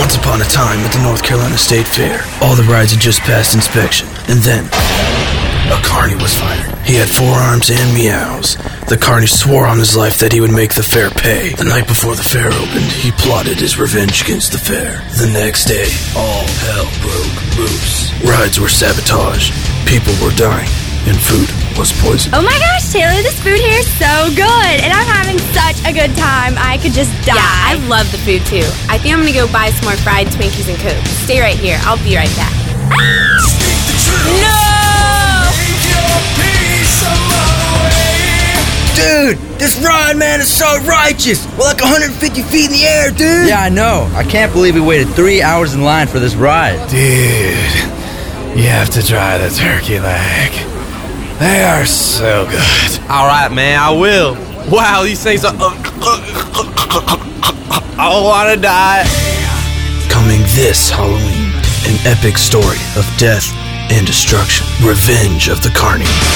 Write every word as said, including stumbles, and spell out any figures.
Once upon a time at the North Carolina State Fair, all the rides had just passed inspection, and then a carny was fired. He had four arms and meows. The carny swore on his life that he would make the fair pay. The night before the fair opened, he plotted his revenge against the fair. The next day, all hell broke loose. Rides were sabotaged, people were dying, and food was poisoned. Oh my gosh, Taylor, this food here is so good, and I'm having such a good time. I could just die. Yeah, I love the food too. I think I'm gonna go buy some more fried Twinkies and Coke. Stay right here. I'll be right back. No! Dude, this ride, man, is so righteous. We're like one hundred fifty feet in the air, dude. Yeah, I know. I can't believe we waited three hours in line for this ride. Dude, you have to try the turkey leg. They are so good. All right, man, I will. Wow, these things are... I want to die. Coming this Halloween, an epic story of death and destruction. Revenge of the Carny.